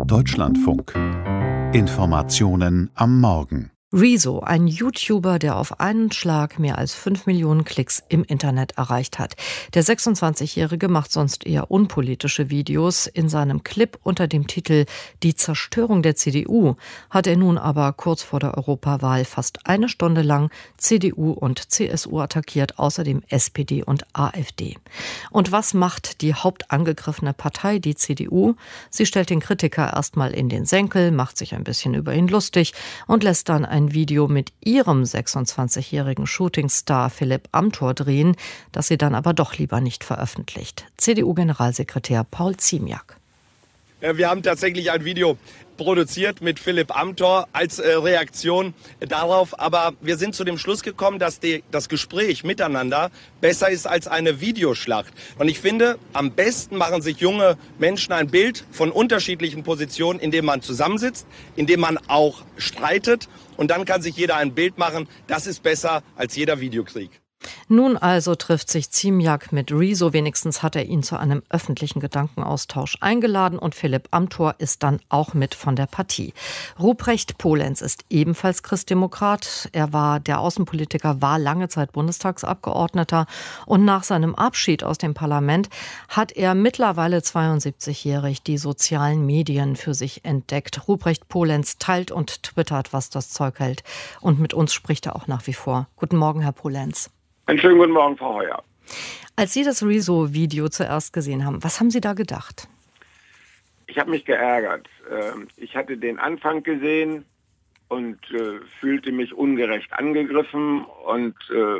Deutschlandfunk. Informationen am Morgen. Rezo, ein YouTuber, der auf einen Schlag mehr als 5 Millionen Klicks im Internet erreicht hat. Der 26-Jährige macht sonst eher unpolitische Videos. In seinem Clip unter dem Titel »Die Zerstörung der CDU« hat er nun aber kurz vor der Europawahl fast eine Stunde lang CDU und CSU attackiert, außerdem SPD und AfD. Und was macht die hauptangegriffene Partei, die CDU? Sie stellt den Kritiker erstmal in den Senkel, macht sich ein bisschen über ihn lustig und lässt dann ein Video mit ihrem 26-jährigen Shootingstar Philipp Amthor drehen, das sie dann aber doch lieber nicht veröffentlicht. CDU-Generalsekretär Paul Ziemiak. Wir haben tatsächlich ein Video produziert mit Philipp Amthor als Reaktion darauf. Aber wir sind zu dem Schluss gekommen, dass das Gespräch miteinander besser ist als eine Videoschlacht. Und ich finde, am besten machen sich junge Menschen ein Bild von unterschiedlichen Positionen, indem man zusammensitzt, indem man auch streitet. Und dann kann sich jeder ein Bild machen. Das ist besser als jeder Videokrieg. Nun also trifft sich Ziemiak mit Rezo. Wenigstens hat er ihn zu einem öffentlichen Gedankenaustausch eingeladen und Philipp Amthor ist dann auch mit von der Partie. Ruprecht Polenz ist ebenfalls Christdemokrat. Der Außenpolitiker war lange Zeit Bundestagsabgeordneter und nach seinem Abschied aus dem Parlament hat er mittlerweile 72-jährig die sozialen Medien für sich entdeckt. Ruprecht Polenz teilt und twittert, was das Zeug hält. Und mit uns spricht er auch nach wie vor. Guten Morgen, Herr Polenz. Einen schönen guten Morgen, Frau Heuer. Als Sie das Rezo-Video zuerst gesehen haben, was haben Sie da gedacht? Ich habe mich geärgert. Ich hatte den Anfang gesehen und fühlte mich ungerecht angegriffen und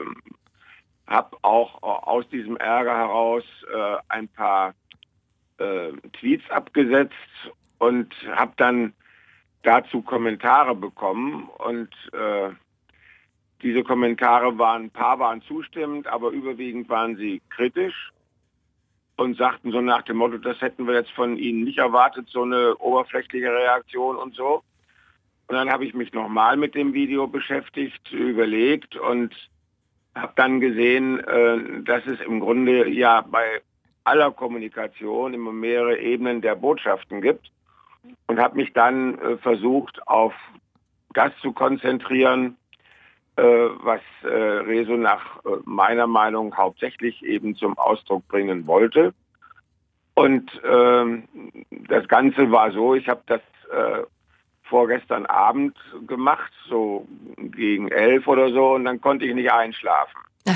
habe auch aus diesem Ärger heraus ein paar Tweets abgesetzt und habe dann dazu Kommentare bekommen und diese Kommentare ein paar waren zustimmend, aber überwiegend waren sie kritisch und sagten so nach dem Motto, das hätten wir jetzt von Ihnen nicht erwartet, so eine oberflächliche Reaktion und so. Und dann habe ich mich nochmal mit dem Video beschäftigt, überlegt und habe dann gesehen, dass es im Grunde ja bei aller Kommunikation immer mehrere Ebenen der Botschaften gibt und habe mich dann versucht, auf das zu konzentrieren, was Rezo nach meiner Meinung hauptsächlich eben zum Ausdruck bringen wollte. Und das Ganze war so, ich habe das vorgestern Abend gemacht, so gegen 11 oder so, und dann konnte ich nicht einschlafen.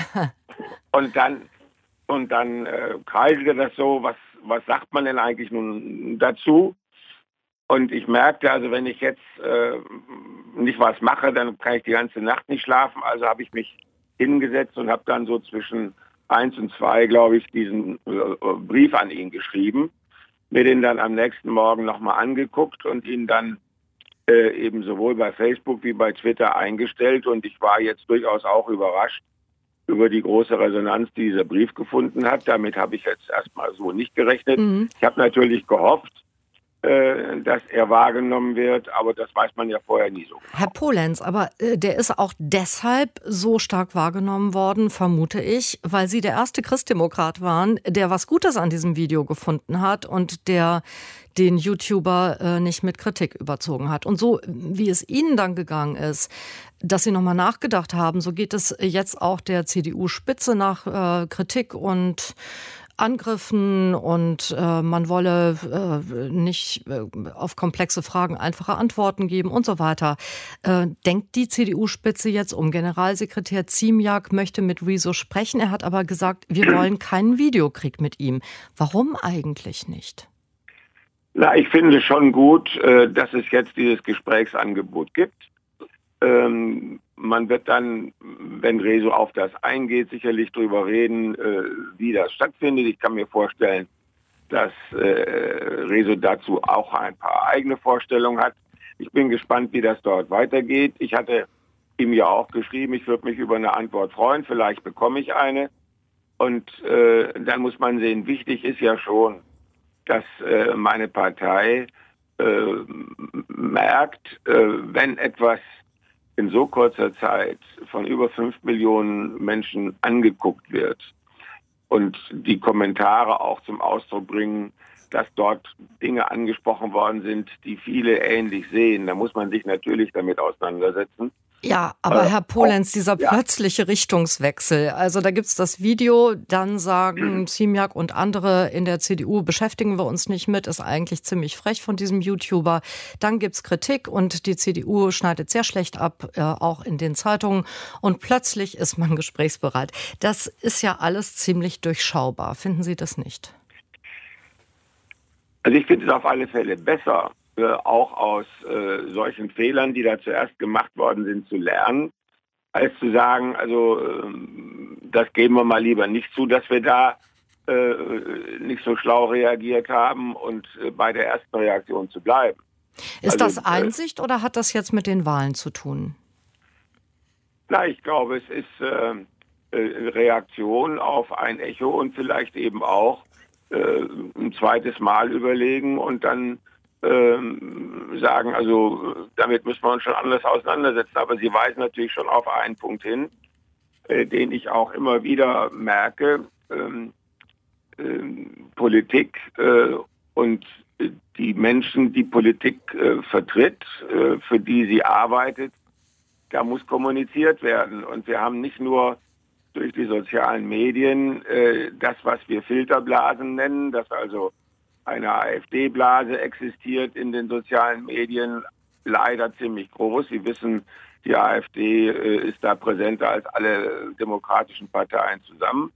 und dann kreiselte das so, was sagt man denn eigentlich nun dazu? Und ich merkte, also wenn ich jetzt nicht was mache, dann kann ich die ganze Nacht nicht schlafen. Also habe ich mich hingesetzt und habe dann so zwischen 1 und 2, glaube ich, diesen Brief an ihn geschrieben, mir den dann am nächsten Morgen nochmal angeguckt und ihn dann eben sowohl bei Facebook wie bei Twitter eingestellt. Und ich war jetzt durchaus auch überrascht über die große Resonanz, die dieser Brief gefunden hat. Damit habe ich jetzt erstmal so nicht gerechnet. Ich habe natürlich gehofft, dass er wahrgenommen wird, aber das weiß man ja vorher nie so genau. Herr Polenz, aber der ist auch deshalb so stark wahrgenommen worden, vermute ich, weil Sie der erste Christdemokrat waren, der was Gutes an diesem Video gefunden hat und der den YouTuber nicht mit Kritik überzogen hat. Und so, wie es Ihnen dann gegangen ist, dass Sie nochmal nachgedacht haben, so geht es jetzt auch der CDU-Spitze nach Kritik und Angriffen und man wolle nicht auf komplexe Fragen einfache Antworten geben und so weiter. Denkt die CDU-Spitze jetzt um? Generalsekretär Ziemiak möchte mit Rezo sprechen. Er hat aber gesagt, wir wollen keinen Videokrieg mit ihm. Warum eigentlich nicht? Na, ich finde schon gut, dass es jetzt dieses Gesprächsangebot gibt. Man wird dann, wenn Rezo auf das eingeht, sicherlich darüber reden, wie das stattfindet. Ich kann mir vorstellen, dass Rezo dazu auch ein paar eigene Vorstellungen hat. Ich bin gespannt, wie das dort weitergeht. Ich hatte ihm ja auch geschrieben, ich würde mich über eine Antwort freuen. Vielleicht bekomme ich eine. Und dann muss man sehen, wichtig ist ja schon, dass meine Partei merkt, wenn etwas in so kurzer Zeit von über 5 Millionen Menschen angeguckt wird und die Kommentare auch zum Ausdruck bringen, dass dort Dinge angesprochen worden sind, die viele ähnlich sehen. Da muss man sich natürlich damit auseinandersetzen. Ja, aber Herr Polenz, dieser plötzliche Richtungswechsel, also da gibt's das Video, dann sagen Ziemiak und andere in der CDU, beschäftigen wir uns nicht mit, ist eigentlich ziemlich frech von diesem YouTuber. Dann gibt's Kritik und die CDU schneidet sehr schlecht ab, auch in den Zeitungen. Und plötzlich ist man gesprächsbereit. Das ist ja alles ziemlich durchschaubar. Finden Sie das nicht? Also ich finde es auf alle Fälle besser, auch aus solchen Fehlern, die da zuerst gemacht worden sind, zu lernen, als zu sagen, also das geben wir mal lieber nicht zu, dass wir da nicht so schlau reagiert haben und bei der ersten Reaktion zu bleiben. Ist das Einsicht oder hat das jetzt mit den Wahlen zu tun? Na, ich glaube, es ist Reaktion auf ein Echo und vielleicht eben auch ein zweites Mal überlegen und dann sagen, also damit müssen wir uns schon anders auseinandersetzen. Aber Sie weisen natürlich schon auf einen Punkt hin, den ich auch immer wieder merke. Politik und die Menschen, die Politik vertritt, für die sie arbeitet, da muss kommuniziert werden. Und wir haben nicht nur durch die sozialen Medien das, was wir Filterblasen nennen, dass also eine AfD-Blase existiert in den sozialen Medien, leider ziemlich groß. Sie wissen, die AfD ist da präsenter als alle demokratischen Parteien zusammen.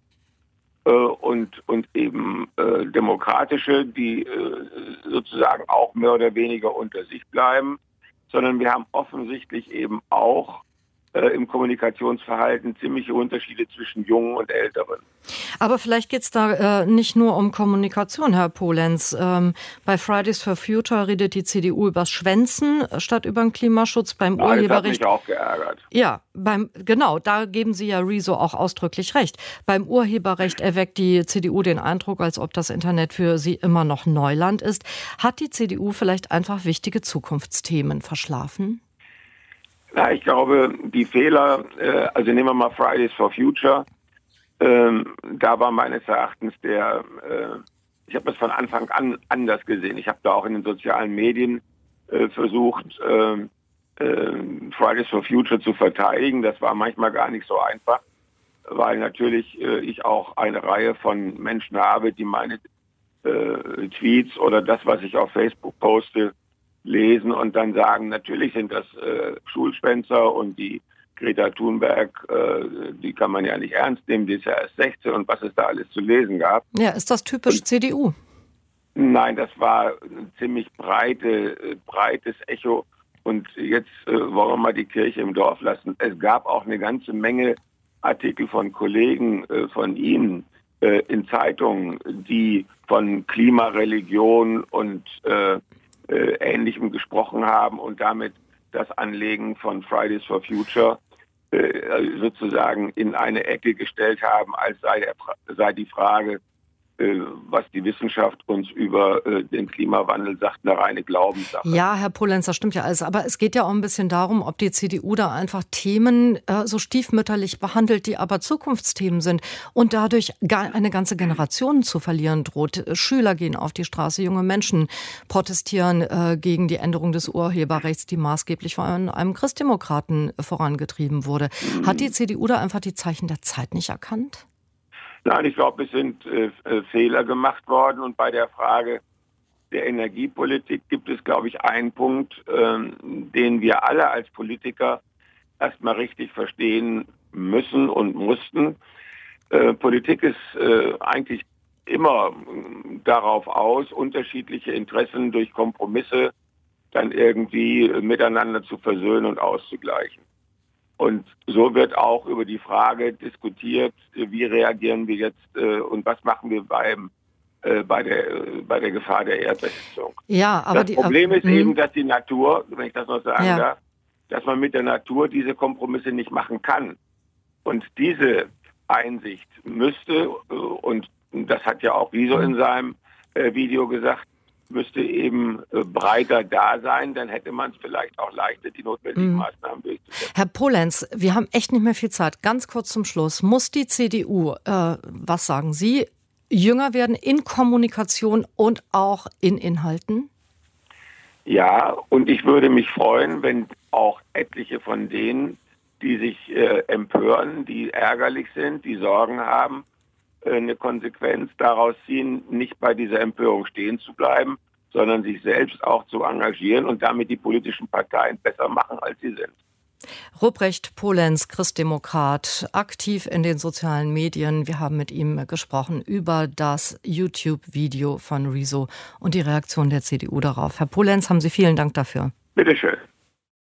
Und eben demokratische, die sozusagen auch mehr oder weniger unter sich bleiben, sondern wir haben offensichtlich eben auch im Kommunikationsverhalten ziemliche Unterschiede zwischen Jungen und Älteren. Aber vielleicht geht es da nicht nur um Kommunikation, Herr Polenz. Bei Fridays for Future redet die CDU übers Schwänzen statt über den Klimaschutz. Beim Urheberrecht. Das hat mich auch geärgert. Ja, genau, da geben Sie ja Rezo auch ausdrücklich recht. Beim Urheberrecht erweckt die CDU den Eindruck, als ob das Internet für sie immer noch Neuland ist. Hat die CDU vielleicht einfach wichtige Zukunftsthemen verschlafen? Na, ich glaube, die Fehler, also nehmen wir mal Fridays for Future, da war meines Erachtens ich habe das von Anfang an anders gesehen. Ich habe da auch in den sozialen Medien versucht, Fridays for Future zu verteidigen. Das war manchmal gar nicht so einfach, weil natürlich ich auch eine Reihe von Menschen habe, die meine Tweets oder das, was ich auf Facebook poste, lesen und dann sagen, natürlich sind das Schulschwänzer und die Greta Thunberg, die kann man ja nicht ernst nehmen, die ist ja erst 16 und was es da alles zu lesen gab. Ja, ist das typisch CDU? Nein, das war ein ziemlich breites Echo und jetzt wollen wir mal die Kirche im Dorf lassen. Es gab auch eine ganze Menge Artikel von Kollegen von Ihnen in Zeitungen, die von Klimareligion und Ähnlichem gesprochen haben und damit das Anlegen von Fridays for Future sozusagen in eine Ecke gestellt haben, als sei die Frage, was die Wissenschaft uns über den Klimawandel sagt, eine reine Glaubenssache. Ja, Herr Polenz, das stimmt ja alles. Aber es geht ja auch ein bisschen darum, ob die CDU da einfach Themen so stiefmütterlich behandelt, die aber Zukunftsthemen sind und dadurch eine ganze Generation zu verlieren droht. Schüler gehen auf die Straße, junge Menschen protestieren gegen die Änderung des Urheberrechts, die maßgeblich von einem Christdemokraten vorangetrieben wurde. Hat die CDU da einfach die Zeichen der Zeit nicht erkannt? Nein, ich glaube, es sind Fehler gemacht worden und bei der Frage der Energiepolitik gibt es, glaube ich, einen Punkt, den wir alle als Politiker erstmal richtig verstehen müssen und mussten. Politik ist eigentlich immer darauf aus, unterschiedliche Interessen durch Kompromisse dann irgendwie miteinander zu versöhnen und auszugleichen. Und so wird auch über die Frage diskutiert, wie reagieren wir jetzt und was machen wir bei der Gefahr der Erdbeerhitzung. Ja, aber das Problem ist eben, dass die Natur, wenn ich das noch sagen darf, dass man mit der Natur diese Kompromisse nicht machen kann. Und diese Einsicht müsste, und das hat ja auch Rezo in seinem Video gesagt, müsste eben breiter da sein, dann hätte man es vielleicht auch leichter, die notwendigen Maßnahmen durchzusetzen. Herr Polenz, wir haben echt nicht mehr viel Zeit. Ganz kurz zum Schluss. Muss die CDU, was sagen Sie, jünger werden in Kommunikation und auch in Inhalten? Ja, und ich würde mich freuen, wenn auch etliche von denen, die sich empören, die ärgerlich sind, die Sorgen haben, eine Konsequenz daraus ziehen, nicht bei dieser Empörung stehen zu bleiben, sondern sich selbst auch zu engagieren und damit die politischen Parteien besser machen, als sie sind. Ruprecht Polenz, Christdemokrat, aktiv in den sozialen Medien. Wir haben mit ihm gesprochen über das YouTube-Video von Rezo und die Reaktion der CDU darauf. Herr Polenz, haben Sie vielen Dank dafür. Bitteschön.